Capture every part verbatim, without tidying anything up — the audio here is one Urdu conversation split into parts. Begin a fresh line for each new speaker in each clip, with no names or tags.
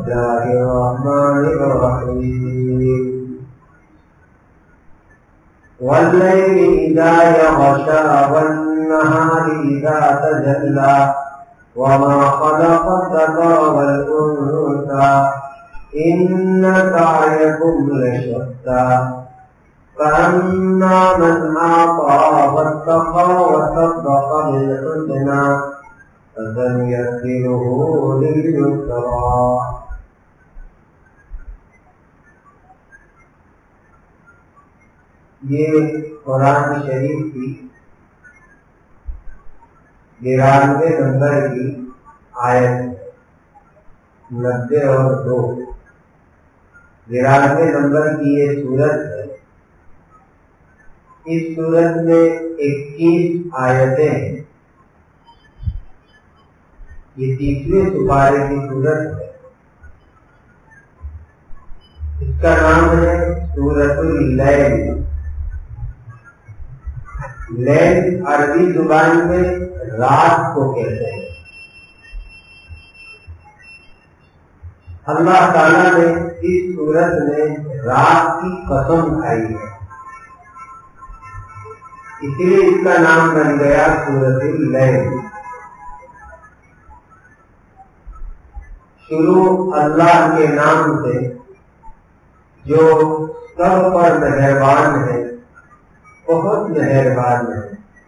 الله الرحمن الرحيم والليل إذا يغشى والنهار إذا تجلى وما خلق الذكر والأنثى إن سعيكم لشتى فأما من أعطى واتقى وصدق بالحسنى فسنيسره لليسرى. یہ قرآن شریف کی بانوے نمبر کی آیت نبے اور دو بانوے نمبر کی یہ سورت ہے. اس سورت میں اکیس آیتیں ہیں. یہ تیسویں سپارے کی سورت ہے. اس کا نام ہے سورۃ اللیل. لیل عربی زبان میں رات کو کہتے ہیں. اللہ تعالیٰ نے اس سورت میں رات کی قسم کھائی ہے، اس لیے اس کا نام بن گیا سورۃ اللیل. شروع اللہ کے نام سے جو سب پر مہربان ہے، بہت مہربان ہے.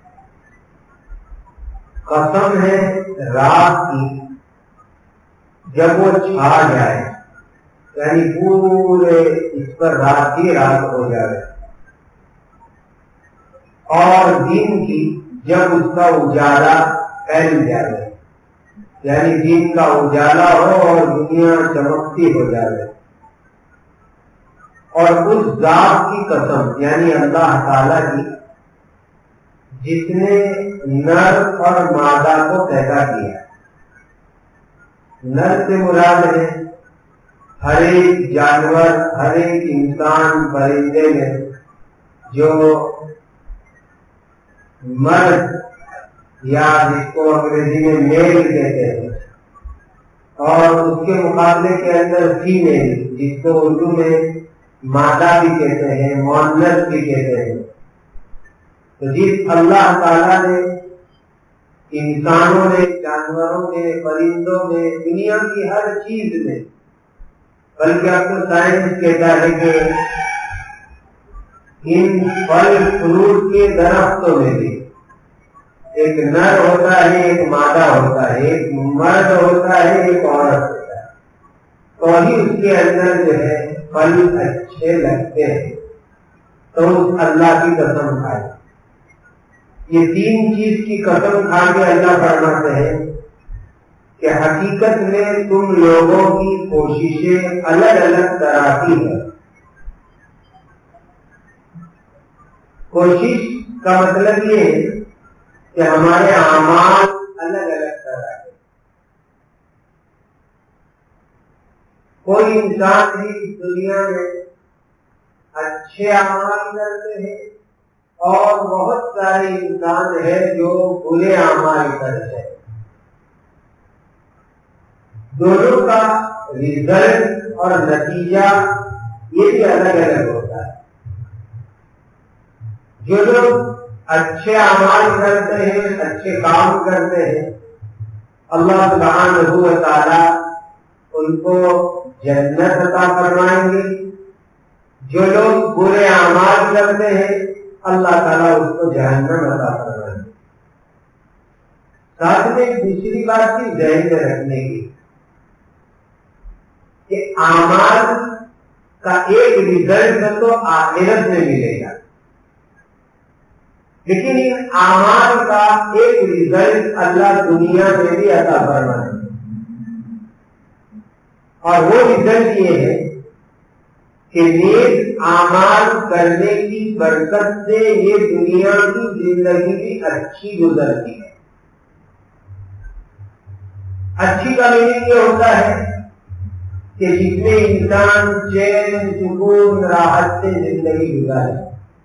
قسم ہے رات کی جب وہ چھا جائے، یعنی پورے اس پر رات ہی رات ہو جائے، اور دن کی جب اس کا اجالا پھیل جائے، یعنی دن کا اجالا ہو اور دنیا چمکتی ہو جائے. اور اس ذات کی قسم یعنی اللہ تعالی کی جس نے نر اور مادہ کو پیدا کیا. نر سے مراد ہے ہر ایک جانور، ہر ایک انسان، پرندے میں جو مرد یا جس کو انگریزی میں میل کہتے ہیں، اور اس کے مقابلے کے اندر فیمیل جس کو اردو میں مادہ بھی کہتے ہیں، مؤنث بھی کہتے ہیں. تو جس اللہ تعالیٰ نے انسانوں میں، جانوروں میں، پرندوں میں، دنیا کی ہر چیز میں، بلکہ اب تو سائنس کہتا ہے کہ ان پھل فروٹ کے درختوں میں بھی ایک نر ہوتا ہے، ایک مادہ ہوتا ہے، ایک مرد ہوتا ہے، ایک عورت ہوتا ہے. تو ہی اس کے اندر جو ہے پھل اچھے لگتے ہیں. تو اس اللہ کی قسم کھائے. یہ تین چیز کی قسم کھا کے اللہ فرماتے ہیں کہ حقیقت میں تم لوگوں کی کوششیں الگ الگ طرح کی ہیں. کوشش کا مطلب یہ ہے کہ ہمارے اعمال الگ الگ طرح کے. کوئی انسان بھی اس دنیا میں اچھے اعمال کرتے ہیں اور بہت سارے انسان ہیں جو برے اعمال کرتے ہیں. دونوں کا رزلٹ اور نتیجہ یہ بھی الگ الگ ہوتا ہے. جو لوگ اچھے اعمال کرتے ہیں، اچھے کام کرتے ہیں، اللہ سبحانہ و تعالی ان کو جنت عطا فرمائیں گے. جو لوگ برے اعمال کرتے ہیں اللہ تعالیٰ اس کو جہنم عطا فرمائیں گے. ساتھ میں دوسری بات بھی ذہن میں رکھنے کی کہ اعمال کا ایک رزلٹ تو آخرت میں ملے گا، لیکن ان اعمال کا ایک رزلٹ اللہ دنیا میں بھی عطا فرمائے گا. اور وہ رزلٹ یہ ہے کہ نیک اعمال کرنے کی برکت سے یہ دنیا کی زندگی بھی اچھی گزرتی ہے. اچھی کا میننگ یہ ہوتا ہے کہ جس میں انسان چین، سکون، راحت سے زندگی گزارے.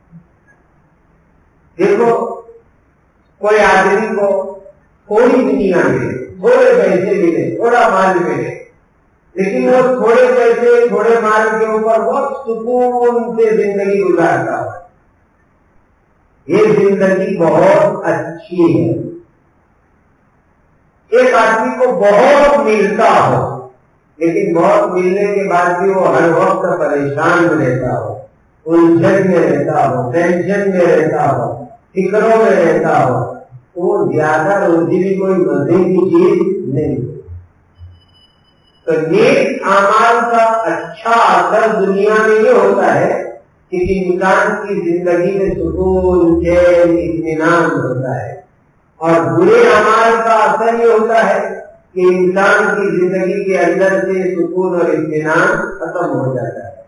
دیکھو کوئی آدمی کو تھوڑی دنیا ملے، تھوڑے پیسے ملے، تھوڑا مال ملے، لیکن وہ تھوڑے پیسے تھوڑے مال کے اوپر بہت سکون سے زندگی گزارتا ہو. یہ زندگی بہت اچھی ہے. ایک آدمی کو بہت ملتا ہو لیکن بہت ملنے کے بعد بھی وہ ہر وقت پریشان میں رہتا ہو، الجھن میں رہتا ہو، ٹینشن میں رہتا ہو، فکروں میں رہتا ہو، تو وہ زیادہ روزی بھی کوئی مزے کی چیز نہیں. تو نیک اعمال کا اچھا اثر دنیا میں یہ ہوتا ہے کہ انسان کی زندگی میں سکون، چین، اطمینان ہوتا ہے، اور برے اعمال کا اثر یہ ہوتا ہے کہ انسان کی زندگی کے اندر سے سکون اور اطمینان ختم ہو جاتا ہے.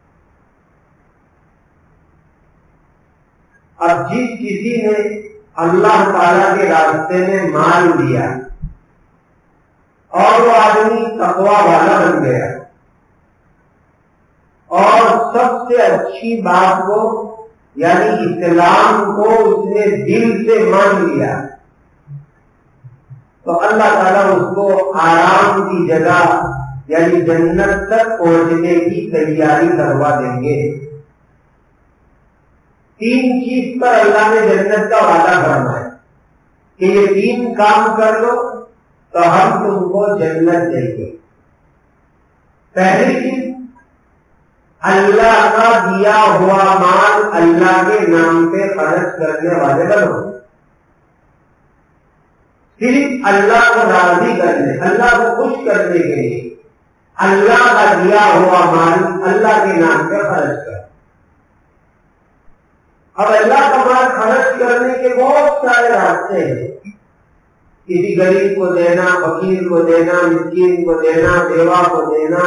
اب جس کسی نے اللہ تعالیٰ کے راستے میں مال دیا اور وہ آدمی تقویٰ والا بن گیا اور سب سے اچھی بات کو یعنی اسلام کو اس نے دل سے مان لیا، تو اللہ تعالیٰ اس کو آرام کی جگہ یعنی جنت تک پہنچنے کی تیاری کروا دیں گے. تین چیز پر اللہ نے جنت کا وعدہ فرمایا کہ یہ تین کام کر لو تو ہم تم کو جنت دیں گے. پہلی چیز، اللہ کا دیا ہوا مال اللہ کے نام پہ خرچ کرنے والے بنو. صرف اللہ کو راضی کرنے، اللہ کو خوش کرنے کے لیے اللہ کا دیا ہوا مال اللہ کے نام پہ خرچ کر. اب اللہ کا مال خرچ کرنے کے بہت سارے راستے ہیں. کسی غریب کو دینا، فقیر کو دینا، مسکین کو دینا، بیوہ کو دینا،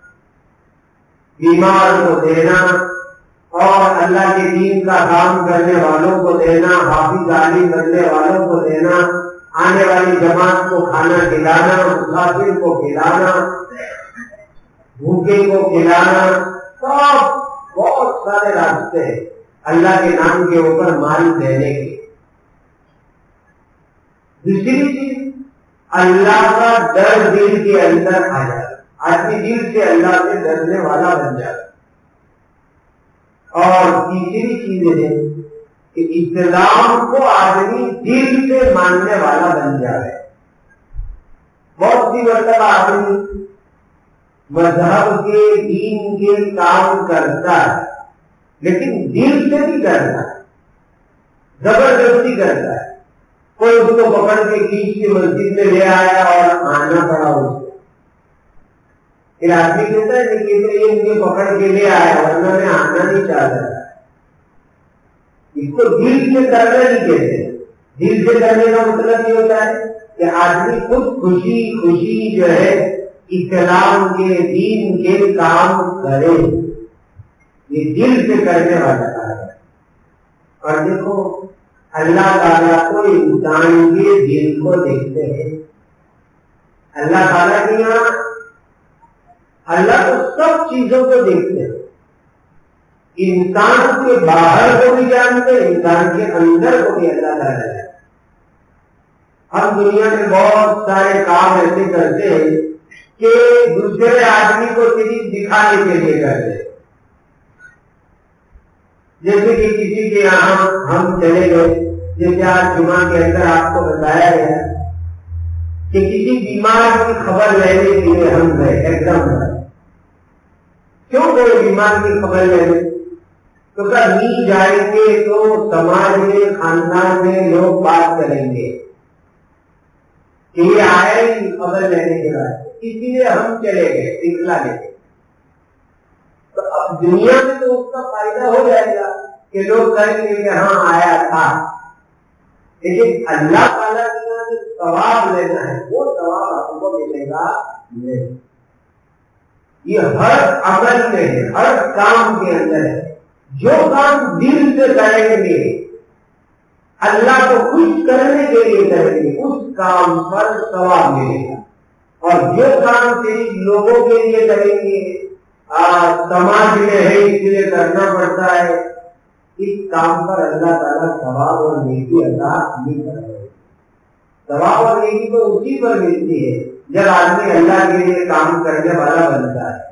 بیمار کو دینا، اور اللہ کے دین کا کام کرنے والوں کو دینا، حافظ عالم بننے والوں کو دینا، آنے والی جماعت کو کھانا کھلانا، مسافر کو کھلانا، بھوکے کو کھلانا. سب بہت سارے راستے ہیں اللہ کے نام کے اوپر مال دینے کے. دوسری چیز، اللہ کا ڈر دل کے اندر آ جائے، آدمی دل سے اللہ سے ڈرنے والا بن جائے. اور تیسری چیز ہے کہ اسلام کو آدمی دل سے ماننے والا بن جائے. بہت سی مرتبہ آدمی مذہب کے دین کے کام کرتا ہے لیکن دل سے نہیں کرتا، زبردستی کرتا ہے. کوئی اس کو پکڑ کے کھینچ کے مسجد میں لے آیا اور آنا پڑا اس کو. پھر آدمی کہتا ہے کہ یہ مجھے پکڑ کے لے آیا ورنہ میں آنا نہیں چاہتا تھا. اس کو دل سے کرنا نہیں کہتے. دل سے کرنے کا مطلب یہ ہوتا ہے کہ آدمی خود خوشی خوشی جو ہے اسلام کے دین کے کام کرے. یہ دل سے کرنے والا کام ہے. اور دیکھو اللہ تعالیٰ کو انسان کے دل کو دیکھتے ہیں. اللہ تعالیٰ کے یہاں اللہ تو سب چیزوں کو دیکھتے ہیں. انسان کے باہر کو بھی جانتے ہیں، انسان کے اندر کو بھی اللہ تعالیٰ جانتے. ہم دنیا میں بہت سارے کام ایسے کرتے ہیں کہ دوسرے آدمی کو صرف دکھانے کے لیے کرتے ہیں. جیسے کہ کسی کے یہاں ہم چلے گئے، جیسے آج جمعہ کے اندر آپ کو بتایا گیا کہ کسی بیمار کی خبر لینے کے لیے ہم گئے. ایک دم کیوں گئے بیمار کی خبر لینے؟ تو کیا نہیں جائیں گے تو سماج میں، خاندان میں لوگ بات کریں گے کہ یہ آئے ہی خبر لینے کے بعد، اسی لیے ہم چلے گئے سلسلہ لے کے. تو اب دنیا میں تو اس کا فائدہ ہو جائے گا کہ لوگ کہیں گے کہ ہاں آیا تھا، لیکن اللہ تعالیٰ کے یہاں جو ثواب لینا ہے وہ ثواب آپ کو ملے گا نہیں. یہ ہر عمل میں ہے، ہر کام کے اندر ہے. جو کام دل سے کریں گے، اللہ کو خوش کرنے کے لیے کریں گے، اس کام پر ثواب ملے گا. اور جو کام صرف لوگوں کے لیے کریں گے، سماج میں ہے اس لیے کرنا پڑتا ہے، اس کام پر اللہ تعالیٰ ثواب اور نیکی عطا نہیں کر رہے. ثواب اور نیکی تو اسی پر ملتی ہے جب آدمی اللہ کے لیے کام کرنے والا بنتا ہے.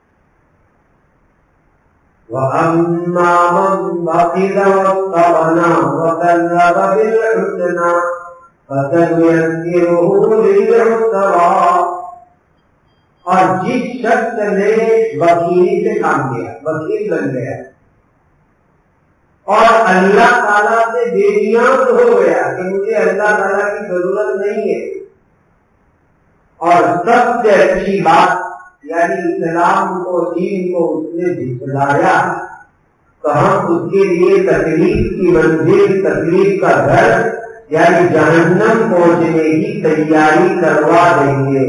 وَأَمَّا مَنْ بَخِلَ وَاسْتَغْنَىٰ وَكَذَّبَ بِالْحُسْنَىٰ فَسَنُيَسِّرُهُ لِلْعُسْرَىٰ. اور جس شخص نے وکیلی سے کام کیا، وکیل بن گیا اور اللہ تعالیٰ سے بے نیاز ہو گیا کہ مجھے اللہ تعالیٰ کی ضرورت نہیں ہے، اور سب سے اچھی بات یعنی اسلام کو، دین کو اس نے جھٹلایا، تو ہم اس کے لیے تکلیف کی منزل، تکلیف کا گھر یعنی جہنم پہنچنے کی تیاری کروا دیں گے.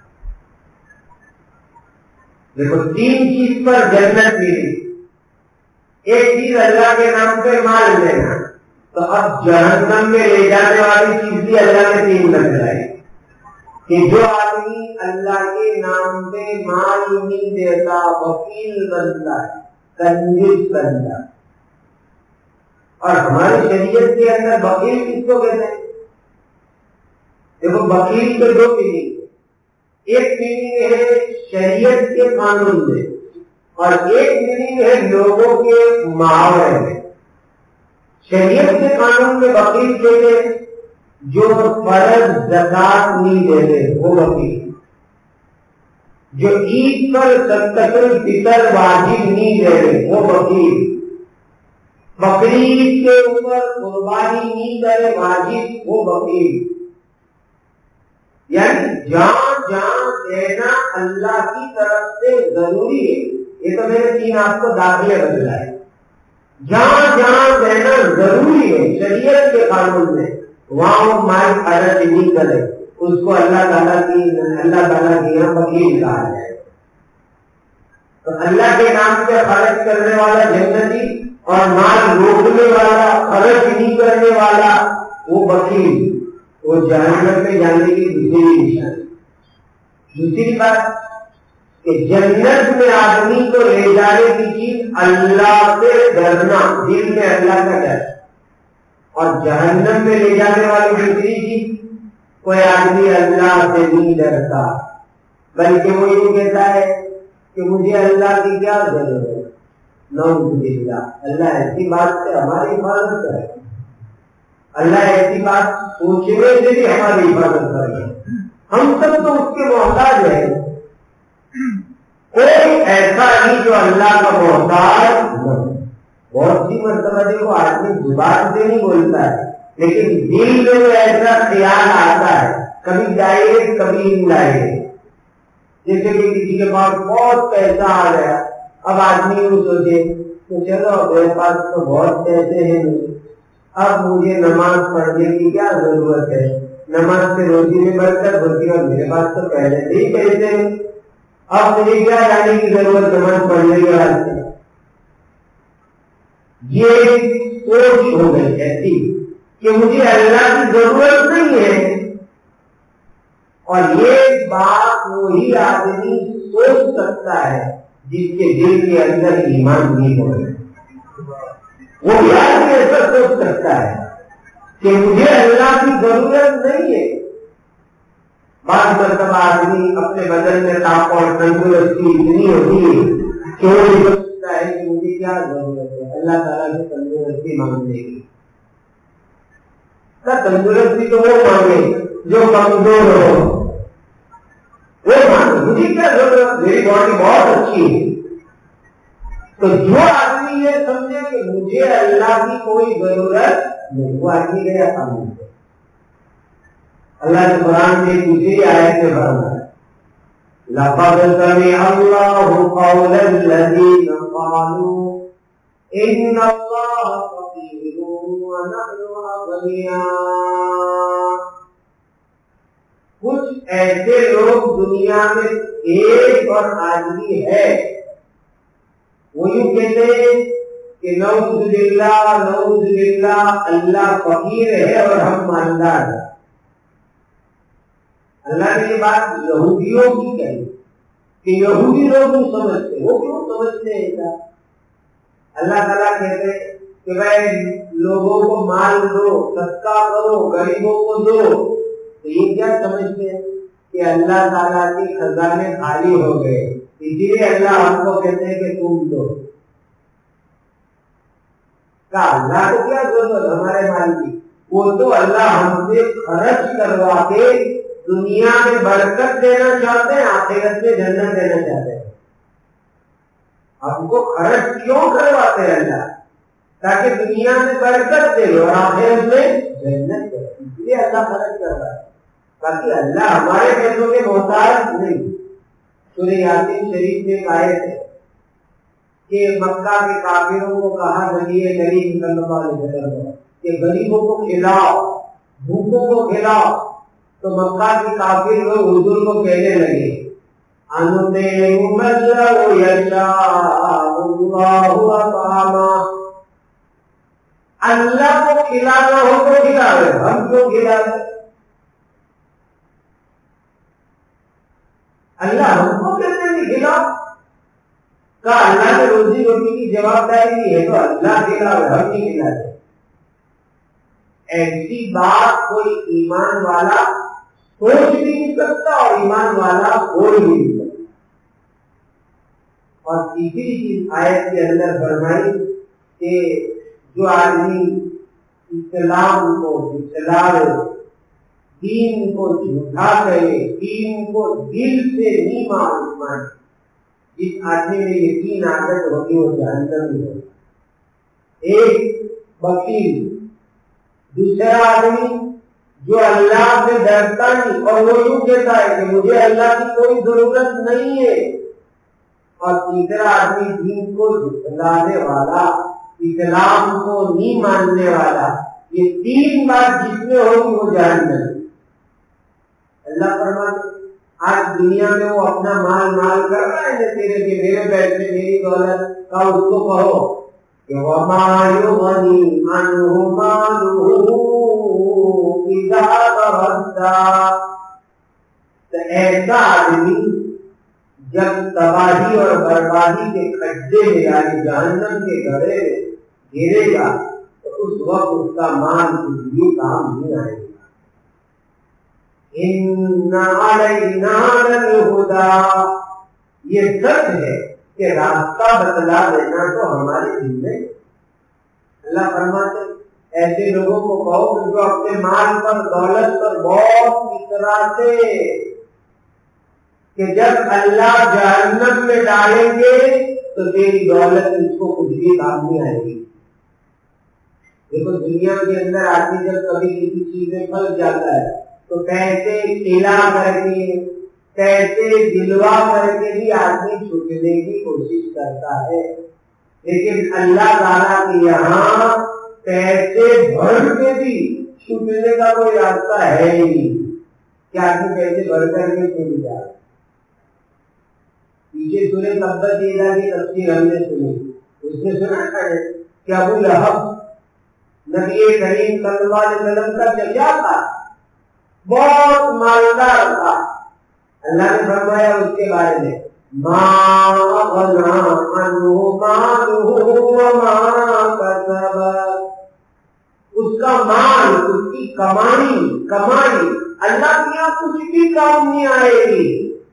دیکھو تین چیز پر جنت ملی. ایک چیز اللہ کے نام پہ مال لینا، تو اب جہنم میں لے جانے والی چیز بھی اللہ نے تین بتلائی کہ جو آدمی اللہ کے نام پہ مال نہیں دیتا وکیل بنتا ہے، کنجوس بنتا ہے. اور ہماری شریعت کے اندر وکیل کس کو کہتے ہیں؟ دیکھو وکیل کے دو میننگ، ایک میننگ ہے شریعت کے قانون میں اور ایک میننگ ہے لوگوں کے محاورے میں. شریعت کے قانون میں وکیل کہتے ہیں جو فرض زکات نہیں دیتے وہ وکیل، جو عید پر صدقۃ الفطر واجب نہیں دے رہے وہ وکیل، بقرعید کے اوپر قربانی نہیں کرے واجب وہ وکیل. یعنی جہاں جہاں دینا اللہ کی طرف سے ضروری ہے، یہ تو میں نے تین آپ کو داخلے بدلا ہے. جہاں جہاں دینا ضروری ہے شریعت کے قانون میں، وہاں وہ مال خرچ نہیں کرے، اس کو اللہ تعالیٰ کی اللہ تعالیٰ کی یہاں وکیل کہا جائے. تو اللہ کے نام پہ خرچ کرنے والا جنتی اور مال روکنے والا، خرچ نہیں کرنے والا وہ وکیل، وہ جہنم میں جانے کی دوسری نشانی. دوسری بات کہ جنت میں آدمی کو لے جانے کی چیز اللہ سے ڈرنا، دل میں اللہ کا ڈر. اور جہنم میں لے جانے والی دوسری چیز، کوئی آدمی اللہ سے نہیں ڈرتا بلکہ وہ یہ کہتا ہے کہ مجھے اللہ کی کیا ضرورت ہے. نعوذ باللہ، اللہ ایسی بات سے ہماری حفاظت کرے، اللہ ایسی بات سوچنے سے بھی ہماری حفاظت کرے. ہم سب تو اس کے محتاج ہیں، کوئی ایسا نہیں جو اللہ کا محتاج نہ. بہت سی مرتبہ دیکھو آدمی زبان سے نہیں بولتا ہے لیکن دل میں وہ ایسا خیال آتا ہے، کبھی ڈائریکٹ کبھی انڈائریکٹ. جیسے کہ کسی کے پاس بہت پیسہ آ گیا، اب آدمی وہ سوچے کہ چلو میرے پاس تو بہت پیسے ہیں، اب مجھے نماز پڑھنے کی کیا ضرورت ہے، نماز سے روزی میں برکت ہوتی ہے اور میرے پاس تو پہلے سے ہی پیسے ہیں، اب مجھے کیا جانے کی ضرورت نماز پڑھنے کے واسطے. یہ سوچ ہو گئی ایسی کہ مجھے اللہ کی ضرورت نہیں ہے. اور یہ بات وہی آدمی سوچ سکتا ہے جس کے دل کے اندر ایمان نہیں ہو رہا. وہ بھی آدمی ایسا سوچ سکتا ہے کہ مجھے اللہ کی ضرورت نہیں ہے. بعض مرتبہ آدمی اپنے بدن میں طاقت اور تندرستی اتنی ہوتی ہے کہ وہ یہ سوچتا ہے کہ مجھے کیا ضرورت ہے اللہ تعالیٰ سے تندرستی مانگنے کی. تندرستی تو وہ مانگے جو کمزور ہو، وہ مانگے مجھے کیا ضرورت، میری باڈی بہت اچھی ہے. تو جو آدمی یہ سمجھے کہ مجھے اللہ کی کوئی ضرورت نہیں، وہ آدمی گیا کام. اللہ کے قرآن میں دوسری آیت میں فرمایا لقد سمع الله قول الذين قالوا ان الله فقير ونحن اغنياء. کچھ ایسے لوگ دنیا میں ایک اور آدمی ہے وہ یوں کہتے ہیں کہ نعوذ باللہ نعوذ باللہ اللہ فقیر ہے اور ہم مالدار ہیں. اللہ نے یہ بات یہودیوں کی کہی کہ یہودی لوگ نہیں سمجھتے. وہ کیوں سمجھتے ہیں ایسا؟ اللہ تعالیٰ کہتے کہ بھائی لوگوں کو مال دو، صدقہ کرو، غریبوں کو دو. تو یہ کیا سمجھتے ہیں کہ اللہ تعالیٰ کی خزانے خالی ہو گئے، اسی لیے اللہ ہم کو کہتے ہیں کہ تم دو. کہا اللہ کو کیا ضرورت ہمارے مال کی، وہ تو اللہ ہم سے خرچ کروا کے دنیا میں برکت دینا چاہتے ہیں، آخرت میں جنت دینا چاہتے ہیں. ہم کو خرچ کیوں کرواتے ہیں اللہ؟ تاکہ دنیا میں برکت دے اور آخرت میں جنت دے، اس لیے اللہ خرچ کر رہا ہے. باقی اللہ ہمارے پیسوں کے محتاج نہیں. سورہ یاسین شریف میں آیت ہے کہ مکہ کے کافروں کو کہا نبی کریم صلی اللہ علیہ وسلم کہ غریبوں کو کھلاؤ، بھوکوں کو کھلاؤ. تو مکہ کے کافر لوگ حضور کو کہنے لگے اللہ کو کھلانا ہو تو کھلا رہے، ہم کیوں کھلا رہے؟ اللہ ہم کو کہتے ہیں کھلاؤ. کہا اللہ نے روزی روٹی کی جواب داری دی ہے تو اللہ کھلا رہے، ہم نہیں کھلا رہے. ایسی بات کوئی ایمان والا سوچ بھی نہیں سکتا اور ایمان والا بول بھی نہیں سکتا. اور تیسری چیز آیت کے اندر فرمائی کہ جو آدمی اسلام کو جھٹلائے، دین کو جھوٹا کہے، دین کو دل سے نہیں مانے، جس آدمی میں یقین عادت ہوگی وہ جہنم میں ہوگا. ایک وکیل، دوسرا آدمی جو اللہ سے ڈرتا نہیں اور وہ یوں کہتا ہے کہ مجھے اللہ کی کوئی ضرورت نہیں ہے، اور تیسرا آدمی دین کو جھٹلانے والا، اسلام کو نہیں ماننے والا. یہ تین بات جس میں ہوگی وہ جہنم. اللہ فرماتے آج دنیا میں وہ اپنا مال مال کر رہا ہے تیرے کہ میرے پیسے میری دولت کا، اس کو کہو کہ وما یغنی عنہ مالہ اذا تردی. تو ایسا آدمی جب تباہی اور بربادی کے کھڈے میں یعنی جہنم کے گڑھے میں گرے گا تو اس وقت اس کا مال کچھ بھی کام نہیں آئے گا. ان علینا للہدی، یہ سچ ہے کہ راستہ بتلا دینا تو ہمارے ذمہ ہے. اللہ فرماتے ایسے لوگوں کو کہو کہ جو اپنے مال پر دولت پر بہت اتراتے کہ جب اللہ جہنم میں ڈالیں گے تو تیری دولت اس کو کچھ بھی کام نہیں آئے گی. دیکھو دنیا کے اندر آدمی جب کبھی کسی چیز میں پھنس جاتا ہے تو پیسے کھلا کر کے، پیسے دلوا کر کے بھی آدمی چھوٹنے کی کوشش کرتا ہے. لیکن اللہ تعالیٰ کے یہاں پیسے بھر کے بھی چھوٹنے کا کوئی راستہ ہے ہی نہیں. کیا آدمی پیسے بھر کر کے چھوٹ جائے؟ پیچھے سورہ تبت یدا کی تفسیر ہم نے سنی، اس نے سنا ہے کہ ابو لہب نبی کریم صلی اللہ علیہ وسلم کا چچا تھا، بہت مالدار تھا. اللہ نے فرمایا اس کے بارے میں ما غنا عنہ مالہ وما کسب، اس کا مال، اس کی کمائی کمائی اللہ کے یہاں کچھ بھی کام نہیں آئے گی.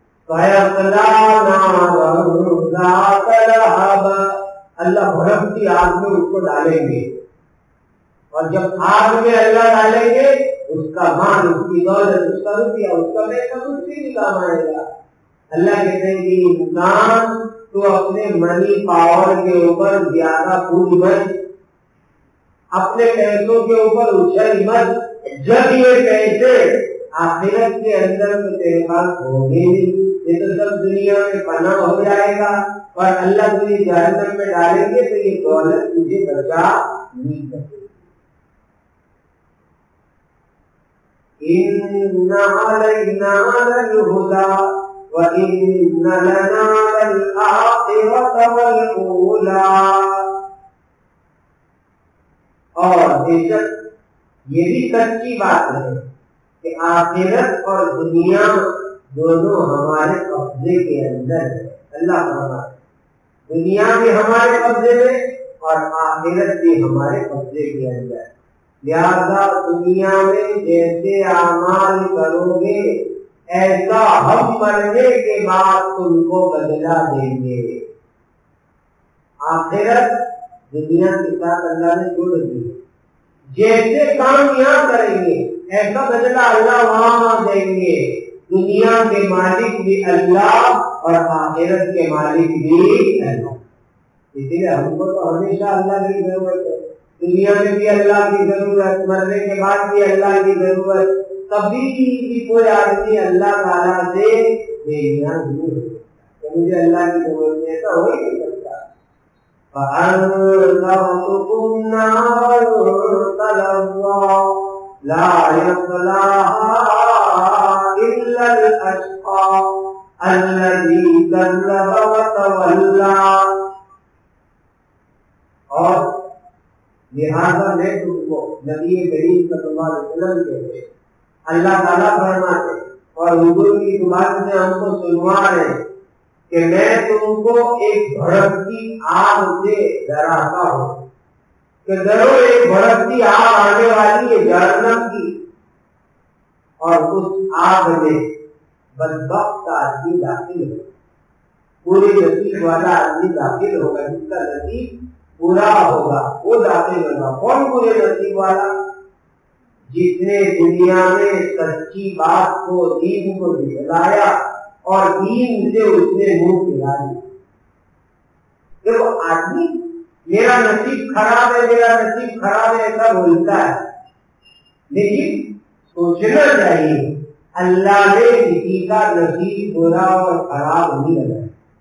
اللہ بھڑکتی آگ میں اس کو ڈالیں گے، اور جب آگ میں اللہ ڈالیں گے اس کا مال، اس کی دولت، اس کا روپیہ، اس کا پیسہ کچھ بھی نہیں کام آئے گا. اللہ کہتے ہیں کہ انسان تو اپنے منی پاور کے اوپر زیادہ پوج مت، اپنے پیسوں کے اوپر اچھل مت. جب یہ پیسے آخرت کے اندر تو تیرے پاس ہوں گے نہیں، یہ تو سب دنیا میں پناہ ہو جائے گا اور اللہ تجھے جہنم میں ڈالیں گے تو یہ دولت تجھے بچا نہیں سکے. ان علینا للہدی وان لنا للآخرۃ والأولی. اور بے شک یہ بھی سچی بات ہے کہ آخرت اور دنیا دونوں ہمارے قبضے کے اندر ہے. اللہ فرماتا ہے دنیا بھی ہمارے قبضے میں اور آخرت بھی ہمارے قبضے کے اندر ہے. لہذا دنیا میں جیسے اعمال کرو گے ایسا ہم مرنے کے بعد تم کو بدلا دیں گے. آخرت دنیا کے ساتھ اللہ نے جوڑ دی. جیسے کام یہاں کریں گے ایسا بدلا اللہ وہاں دیں گے. دنیا کے مالک بھی اللہ اور آخرت کے مالک بھی اللہ. اس لیے ہم کو تو ہمیشہ اللہ کی ضرورت ہے. دنیا میں بھی اللہ کی ضرورت, مرنے کے بعد بھی اللہ کی ضرورت. کبھی بھی کوئی آدمی اللہ تعالیٰ سے بے نیاز نہیں ہو سکتا. مجھے اللہ کی ضرورت ہے ایسا ہو ہی نہیں سکتا. فَأَنذَرْتُكُمْ نَارًا تَلَظَّىٰ لَا يَصْلَاهَا إِلَّا الْأَشْقَى الَّذِي كَذَّبَ وَتَوَلَّىٰ. اور لہذا میں تم کو نبی کریم صلی اللہ علیہ وسلم کہتے اللہ تعالیٰ فرماتے اور حضور کی زبان سے ہم کو سنوا رہے کہ میں تم کو ایک بھڑکتی آگ سے ڈراتا ہوں کہ ضرور ایک بھڑکتی آگ آنے والی ہے جہنم کی, اور اس آگ میں بدبخت آدمی داخل ہے. پورے نصیب والا آدمی داخل ہوگا, جس کا نصیب برا ہوگا وہ داخل ہوگا. کون پورے نصیب والا؟ جس نے دنیا میں سچی بات کو, دین کو دکھلایا اور دین سے اس نے منہ پھیلا دیا. دیکھو آدمی میرا نصیب خراب ہے میرا نصیب خراب ہے ایسا بولتا ہے, لیکن سوچنا چاہیے اللہ نے کسی کا نصیب برا اور خراب نہیں لگایا.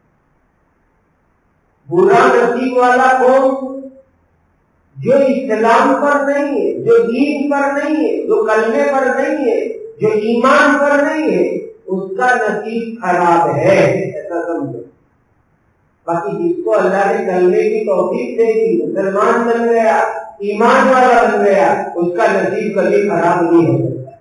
برا نصیب والا کون؟ جو اسلام پر نہیں ہے, جو دین پر نہیں ہے, جو کلمے پر نہیں ہے, جو ایمان پر نہیں ہے, اس کا نصیب خراب ہے ایسا سمجھو. باقی جس کو اللہ نے کلمے کی توفیق دے دی, مسلمان بن گیا, ایمان والا بن گیا, اس کا نصیب کبھی خراب نہیں ہو سکتا,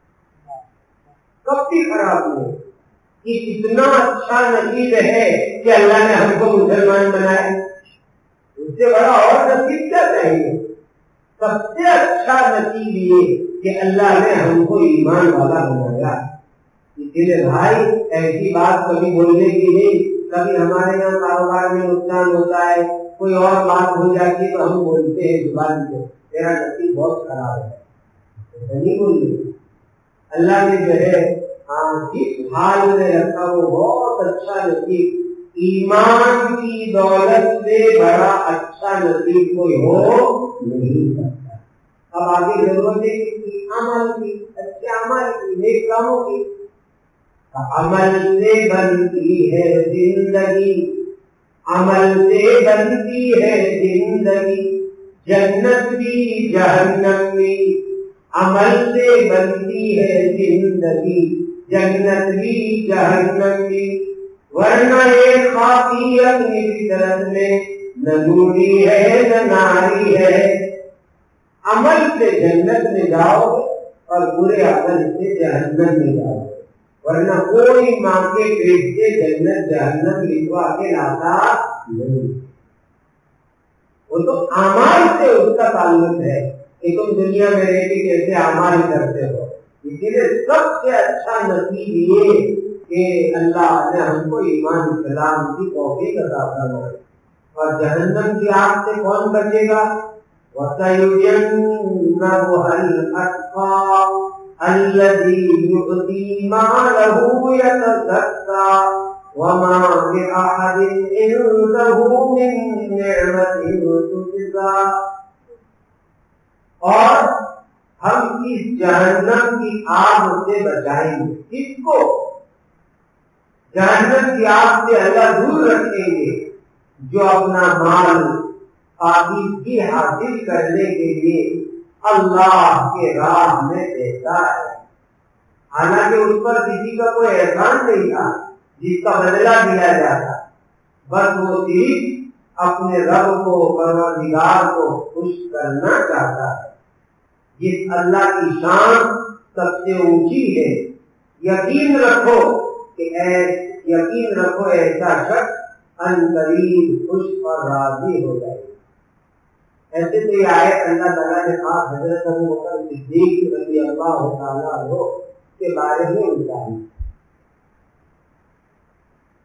کبھی خراب نہیں. اتنا اچھا نصیب ہے کہ اللہ نے ہم کو مسلمان بنایا, اس سے بڑا اور نصیب کیا چاہیے؟ سب سے اچھا نصیب یہ کہ اللہ نے ہم کو ایمان والا بنایا. اسی لیے بھائی ایسی بات کبھی بولنے کی نہیں. کبھی ہمارے یہاں کاروبار میں نقصان ہوتا ہے, کوئی اور بات ہو جاتی ہے تو ہم بولتے ہیں زبان سے تیرا نصیب بہت خراب ہے, نہیں بولیے. اللہ نے جو ہے جس حال میں رکھا وہ بہت اچھا نصیب, ایمان کی دولت سے بڑا اچھا نصیب کوئی ہو نہیں سکتا. اب آگے ضرورت ہے کہ عمل کی, اچھے عمل کی, نیک کاموں کی. عمل سے بنتی ہے زندگی, عمل سے بنتی ہے زندگی, جنت بھی جہنم بھی. عمل سے بنتی ہے زندگی, جنت بھی جہنم بھی. ورنہ ایک خاکی اپنی فطرت میں نہ نوری ہے نہ ناری ہے. عمل سے جنت میں جاؤ اور برے عمل سے جہنم میں جاؤ, ورنہ کوئی ماں کے پیٹ سے جنت جہنم لکھوا کے لاتا نہیں. وہ تو اعمال سے اس کا تعلق ہے کہ تم دنیا میں رہ کے کیسے اعمال کرتے ہو. اسی لیے سب سے اچھا نصیب یہ کہ اللہ نے ہم کو ایمان اسلام کی توفیق عطا فرمائی. اور جہنم کی آگ سے کون بچے گا؟ وَسَيُجَنَّبُهَا الْأَتْقَى الَّذِي يُؤْتِي مَالَهُ يَتَزَكَّى وَمَا بِأَحَدٍ عِندَهُ مِن نِّعْمَةٍ تُجْزَىٰ. اور ہم اس جہنم کی آگ سے بچائیں گے. کس کو؟ جہنم کی آگ سے اللہ دور رکھیں گے جو اپنا مال پاکیزگی حاصل کرنے کے لیے اللہ کے راہ میں دیتا ہے. حالانکہ اس پر کسی کا کوئی احسان نہیں تھا جس کا بدلہ دیا جاتا, بس وہ صرف اپنے رب کو, پروردگار کو خوش کرنا چاہتا ہے. جس اللہ کی شان سب سے اونچی ہے, یقین رکھو کہ اے یقین رکھو ایسا شخص ان قریب خوش اور راضی ہو جائے. ایسے تو یہ آیت اللہ تعالیٰ نے خاص حضرت ابو بکر صدیق رضی اللہ تعالیٰ عنہ کے بارے میں اتاری.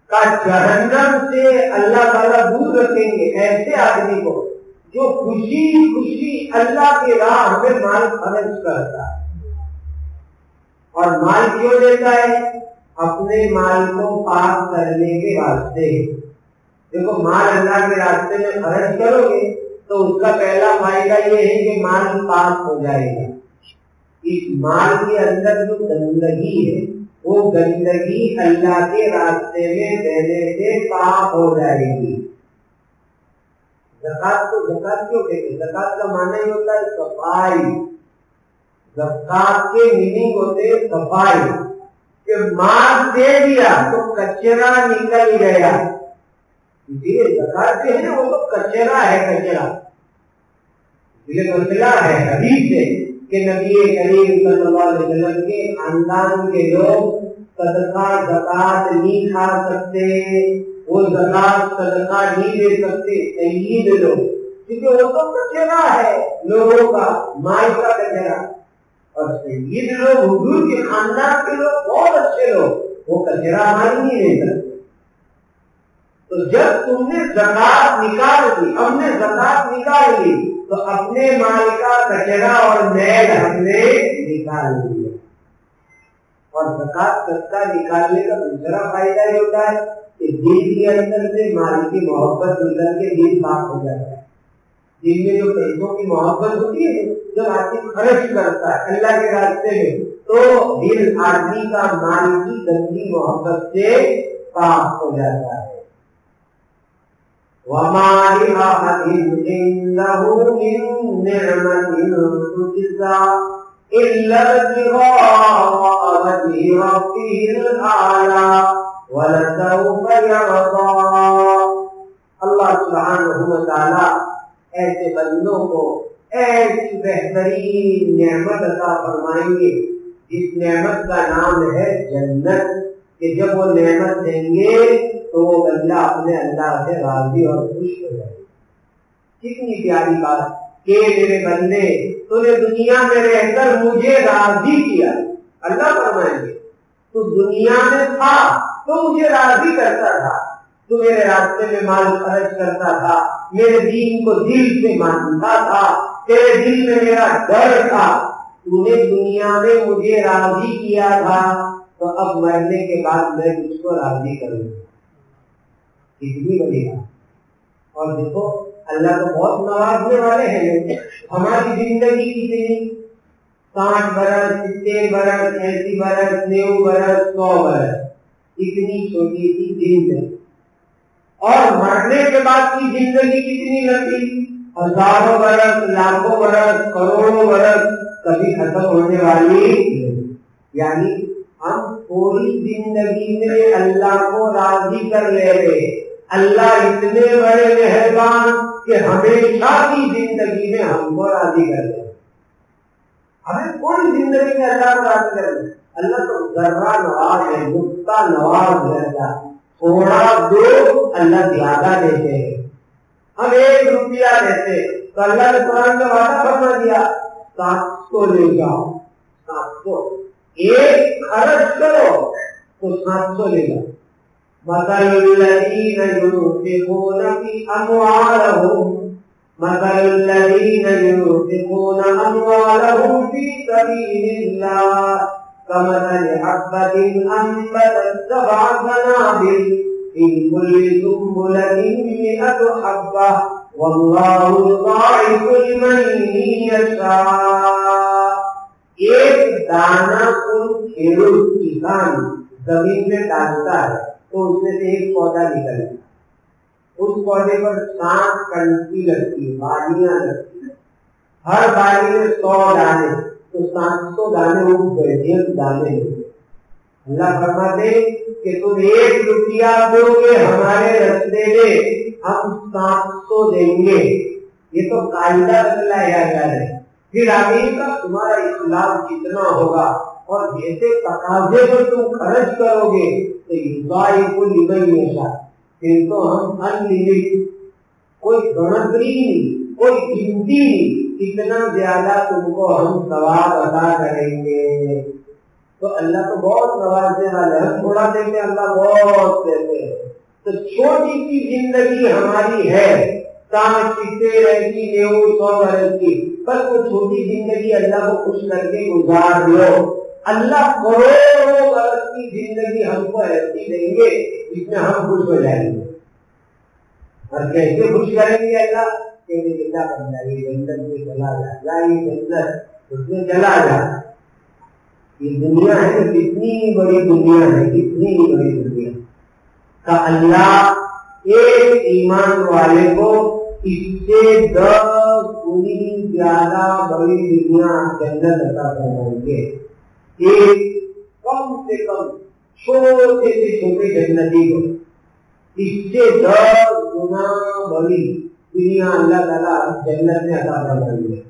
کا جہنم سے اللہ تعالیٰ دور رکھیں گے ایسے آدمی کو جو خوشی خوشی اللہ کی راہ میں مال خرچ کرتا ہے. اور مال کیوں دیتا ہے؟ اپنے مال کو پاک کرنے کے واسطے. دیکھو مال اللہ کے راستے میں خرچ کرو گے تو اس کا پہلا فائدہ یہ ہے کہ مال پاک ہو جائے گا. اس مال کے اندر جو گندگی ہے وہ گندگی اللہ کے راستے میں دینے سے پاک ہو جائے گی. زکات کو زکات کیوں کہتے ہیں؟ زکات کا معنی ہی ہوتا ہے صفائی. زکات کے میننگ ہوتے ہیں صفائی، کہ مال دے دیا تو کچرا نکل گیا. یہ زکات جو ہے نا وہ تو کچرا ہے، کچرا. یہ مسئلہ ہے حدیث سے کہ نبی کریم صلی اللہ علیہ وسلم کے خاندان کے لوگ صدقہ زکات نہیں کھا سکتے، وہ زکات صدقہ نہیں دے سکتے. سید لوگ، کیونکہ وہ تو کچرا ہے لوگوں کا، مال کا کچرا. اور سید لوگ حضور کے خاندان کے لوگ بہت اچھے لوگ، وہ کچرا مال نہیں دے سکتے. تو جب تم نے زکات نکال دی، ہم نے زکات نکال لی تو اپنے مال کا کچرا اور میل ہم نے نکال لیا. اور زکات سستا نکالنے کا دوسرا فائدہ یہ ہوتا ہے کہ دل کے اندر سے مال کی محبت نکل کے دل پاک ہو جاتا ہے. دل میں جو پیسوں کی محبت ہوتی ہے جب آدمی خرچ کرتا ہے اللہ کے راستے میں تو دل آدمی کا مال کی گندی محبت سے پاک ہو جاتا ہے. وَمَا لِأَحَدٍ عِندَهُ مِن نِّعْمَةٍ تُجْزَىٰ إِلَّا ابْتِغَاءَ وَجْهِ رَبِّهِ الْأَعْلَىٰ وَلَسَوْفَ يَرْضَىٰ. اللہ سبحانہ و تعالیٰ ایسے بندوں کو ایسی بہترین نعمت عطا فرمائیں گے جس نعمت کا نام ہے جنت، کہ جب وہ نعمت دیں گے تو وہ بندہ اپنے اللہ سے راضی اور خوش ہو جائے گا. کتنی پیاری بات کہ میرے بندے تو نے دنیا میں رہ کر مجھے راضی کیا. اللہ فرمائیں گے تو دنیا میں تھا تو مجھے راضی کرتا تھا، تو میرے راستے میں مال خرچ کرتا تھا، میرے دین کو دل سے مانتا تھا، تیرے دل میں میرا ڈر تھا، تو نے دنیا میں مجھے راضی کیا تھا، تو اب مرنے کے بعد میں اس کو راضی کروں. کتنی بڑی بات. اور دیکھو اللہ تو بہت نوازنے والے ہیں. ہماری زندگی کتنی، ساٹھ برس، ستر برس، ایسی برس، نیو برس، سو برس، اتنی چھوٹی سی زندگی. اور مرنے کے بعد کی زندگی کتنی لمبی، ہزاروں برس، لاکھوں برس، کروڑوں برس، کبھی ختم ہونے والی. یعنی ہم پوری زندگی میں اللہ کو راضی کر لے گئے. اللہ اتنے بڑے مہربان کہ ہمیشہ کی زندگی میں ہم کو راضی کر لے. ہمیں کوئی زندگی میں اللہ کو راضی کر لے. اللہ تو ذرہ نواز ہے، نقطہ نواز ہے. اللہ تھوڑا دو اللہ زیادہ دیتے ہیں. ہم ایک روپیہ دیتے تو اللہ نے قرآن کا وعدہ فرما دیا سات سو لے جاؤ. سات سو ایک خرچ کرو تو سات سو لے جاؤ. مثل الذین ينفقون في أموالهم مثل الذين ينفقون أموالهم في سبيل الله كمثل حبة أنبتت سبع سنابل في كل سنبلة مئة حبة والله يضاعف لمن يشاء. ایک دانہ کوئی کھیلوڑ کسان زمین میں ڈالتا ہے تو اس میں سے ایک پودا نکلتا ہے. اس پودے پر سات کنٹی لگتی ہے، بالیاں لگتی ہیں. ہر بالی میں سو دانے تو سات سو دانے اگ گئے، ایک دانے. اللہ فرماتے کہ تم ایک روپیہ دو گے ہمارے رستے میں، ہم سات سو دیں گے. یہ تو قاعدہ لایا گیا ہے. پھر آگے کا تمہارا اسلام کتنا ہوگا اور جیسے تقاضے پر تم خرچ کرو گے تو یضاعف لمن یشاء. پھر تو ہم ان لمٹ، کوئی گنتری نہیں، کوئی گنتی نہیں، اتنا زیادہ تم کو ہم ثواب عطا کریں گے. تو اللہ تو بہت نوازنے والے، ہم تھوڑا دیتے ہیں، اللہ بہت دیتے ہیں۔ تو چھوٹی سی زندگی ہماری ہے، سانس پیتے رہتی نیو سو برس کی، بس وہ چھوٹی زندگی اللہ کو خوش کر کے گزار دو، اللہ کروڑوں برس کی زندگی ہم کو ایسی دیں گے جس میں ہم خوش ہو جائیں گے۔ اور کیسے خوش کریں گے اللہ؟ کہ کیا بنتا ہے جنت میں چلا جا، جنت اس میں چلا جا۔ یہ دنیا ہے تو کتنی بڑی دنیا ہے، کتنی بڑی دنیا کا اللہ ایک ایمان والے کو اس سے دس گنی زیادہ بڑی دنیا جنت عطا فرمائیں گے۔ ایک کم سے کم چھوٹے سے چھوٹے جنتی کو اس سے دس گنا بڑی دنیا اللہ تعالیٰ جنت میں عطا فرمائیں گے۔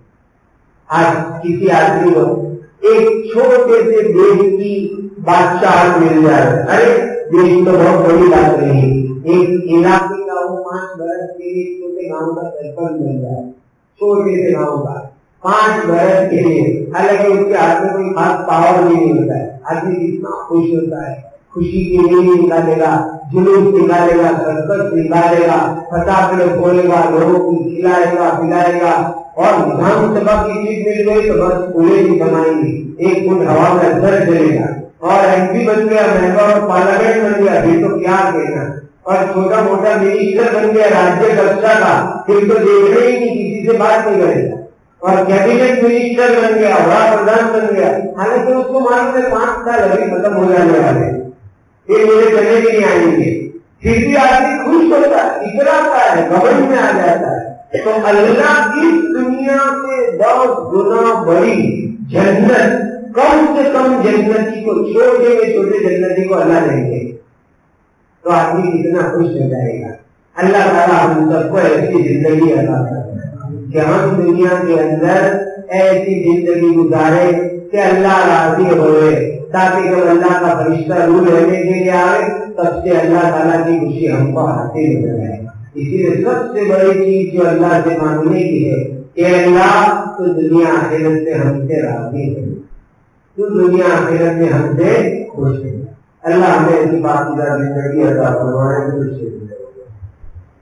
آج کسی آدمی کو ایک چھوٹے سے دیش کی بادشاہ مل جائے، ارے دیش تو بہت بڑی بات نہیں، ایک علاقے کا وہ پانچ برس کے لیے چھوٹے گاؤں کا سرپنچ مل جائے، چھوٹے سے گاؤں کا پانچ برس کے لیے، حالانکہ اس کے ہاتھ میں کوئی خاص پاور بھی نہیں ہوتا ہے، آدمی کتنا خوش ہوتا ہے، خوشی کے لیے نکالے گا، جلوس نکالے گا، سرکس نکالے گا، پٹاخے پھولے گا، لوگوں کو کھلائے گا پلائے گا، اور ویدھان سبھا کی سیٹ مل گئی تو بس پورے نہیں بنائیں گے، ایک فٹ ہوا میں اندر چلے گا، اور ایم پی بن گیا، ممبر آف پارلیمنٹ بن گیا، پھر تو کیا کہنا، اور چھوٹا موٹا منسٹر بن گیا راجیہ ککشا کا، پھر تو دیکھنے ہی نہیں، کسی سے بات نہیں کرے گا، اور کیبنٹ منسٹر بن گیا، بڑا پردھان بن گیا، حالانکہ اس کو معلوم ہے پانچ سال ابھی ختم ہو جانے والے ہیں، پھر میرے چلے بھی نہیں آئیں گے، پھر بھی آدمی خوش ہوتا ہے، اتراتا ہے، گھمنڈ میں آ جاتا ہے۔ تو اللہ اس دنیا سے دس گنا بڑی جنت کم سے کم جنتی کو، چھوٹے میں چھوٹے جنتی کو اللہ دیں گے، تو آدمی کتنا خوش ہو جائے گا۔ اللہ تعالیٰ ہم سب کو ایسی زندگی عطا کرے کہ ہم دنیا کے اندر ایسی زندگی گزارے کہ اللہ راضی ہوئے، تاکہ جب اللہ کا فرشتہ روح رہنے کے لیے آئے تب سے اللہ تعالیٰ کی خوشی ہم کو حاصل ہو جائے۔ اسی لیے سب سے بڑی چیز جو اللہ سے مانگنے کی ہے کہ اللہ تو دنیا آخرت میں ہم سے راضی ہے، تو دنیا آخرت میں ہم سے خوش ہے۔ اللہ ہمیں ایسی پاکیزہ زندگی عطا فرمائے۔